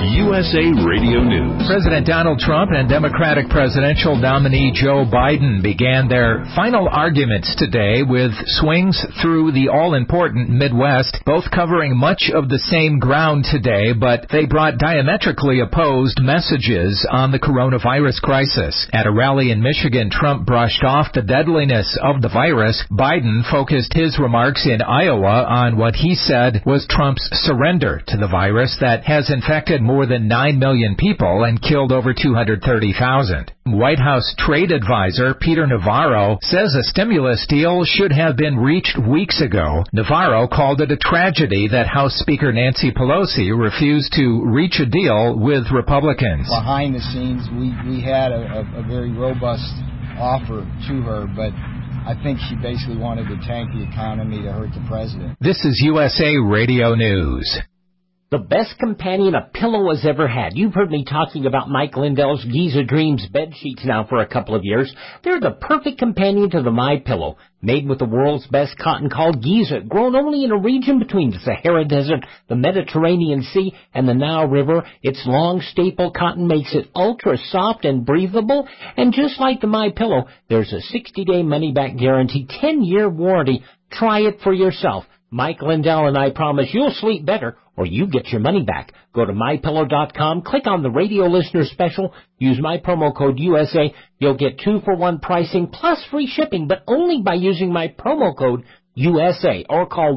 USA Radio News. President Donald Trump and Democratic presidential nominee Joe Biden began their final arguments today with swings through the all-important Midwest, both covering much of the same ground today, but they brought diametrically opposed messages on the coronavirus crisis. At a rally in Michigan, Trump brushed off the deadliness of the virus. Biden focused his remarks in Iowa on what he said was Trump's surrender to the virus that has infected more than 9 million people and killed over 230,000. White House trade advisor Peter Navarro says a stimulus deal should have been reached weeks ago. Navarro called it a tragedy that House Speaker Nancy Pelosi refused to reach a deal with Republicans. Behind the scenes, we had a very robust offer to her, but I think she basically wanted to tank the economy to hurt the president. This is USA Radio News. The best companion a pillow has ever had. You've heard me talking about Mike Lindell's Giza Dreams bed sheets now for a couple of years. They're the perfect companion to the MyPillow. Made with the world's best cotton called Giza, grown only in a region between the Sahara Desert, the Mediterranean Sea, and the Nile River. Its long staple cotton makes it ultra soft and breathable. And just like the MyPillow, there's a 60-day money-back guarantee, 10-year warranty. Try it for yourself. Mike Lindell and I promise you'll sleep better or you get your money back. Go to MyPillow.com, click on the radio listener special, use my promo code USA. You'll get 2-for-1 pricing plus free shipping, but only by using my promo code USA, or call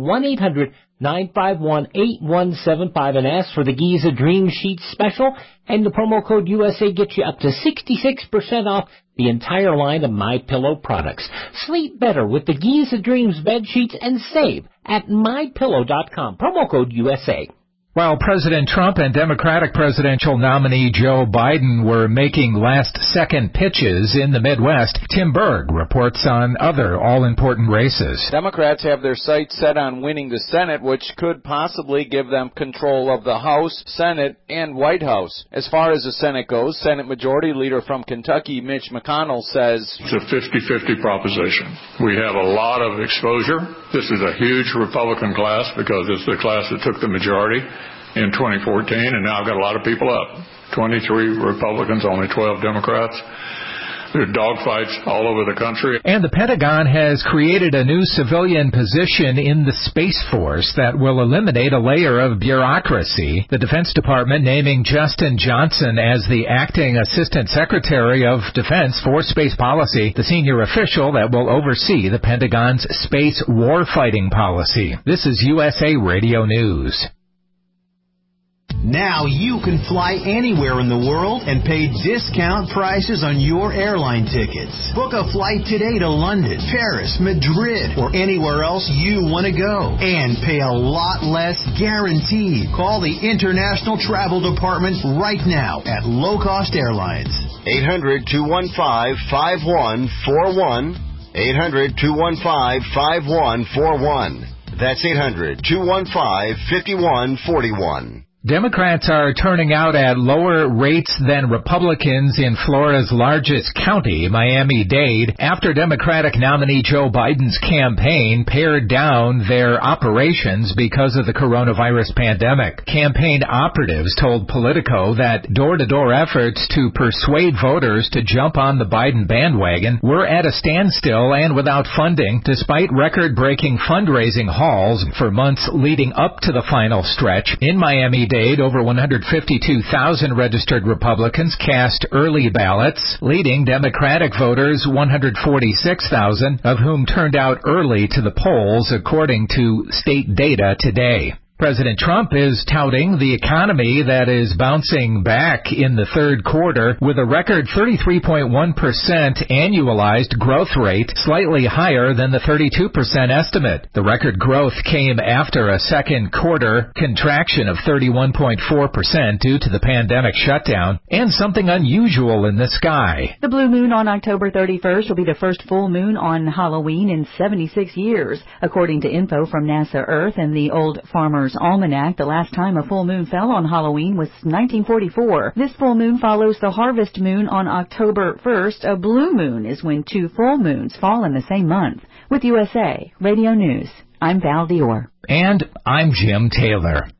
1-800-951-8175 and ask for the Giza Dream Sheets special, and the promo code USA gets you up to 66% off the entire line of MyPillow products. Sleep better with the Giza Dreams bed sheets and save at MyPillow.com. Promo code USA. While President Trump and Democratic presidential nominee Joe Biden were making last-second pitches in the Midwest, Tim Berg reports on other all-important races. Democrats have their sights set on winning the Senate, which could possibly give them control of the House, Senate, and White House. As far as the Senate goes, Senate Majority Leader from Kentucky, Mitch McConnell, says it's a 50-50 proposition. We have a lot of exposure. This is a huge Republican class because it's the class that took the majority in 2014, and now I've got a lot of people up. 23 Republicans, only 12 Democrats. There are dogfights all over the country. And the Pentagon has created a new civilian position in the Space Force that will eliminate a layer of bureaucracy. The Defense Department naming Justin Johnson as the acting Assistant Secretary of Defense for Space Policy, the senior official that will oversee the Pentagon's space warfighting policy. This is USA Radio News. Now you can fly anywhere in the world and pay discount prices on your airline tickets. Book a flight today to London, Paris, Madrid, or anywhere else you want to go. And pay a lot less guaranteed. Call the International Travel Department right now at Low Cost Airlines. 800-215-5141. 800-215-5141. That's 800-215-5141. Democrats are turning out at lower rates than Republicans in Florida's largest county, Miami-Dade, after Democratic nominee Joe Biden's campaign pared down their operations because of the coronavirus pandemic. Campaign operatives told Politico that door-to-door efforts to persuade voters to jump on the Biden bandwagon were at a standstill and without funding, despite record-breaking fundraising hauls for months leading up to the final stretch. In Miami-Dade, over 152,000 registered Republicans cast early ballots, leading Democratic voters 146,000, of whom turned out early to the polls, according to state data today. President Trump is touting the economy that is bouncing back in the third quarter with a record 33.1% annualized growth rate, slightly higher than the 32% estimate. The record growth came after a second quarter contraction of 31.4% due to the pandemic shutdown and something unusual in the sky. The blue moon on October 31st will be the first full moon on Halloween in 76 years. According to info from NASA Earth and the Old Farmer's Almanac, the last time a full moon fell on Halloween was 1944. This full moon follows the harvest moon on October 1st. A blue moon is when two full moons fall in the same month. With USA Radio News, I'm Val Dior. And I'm Jim Taylor.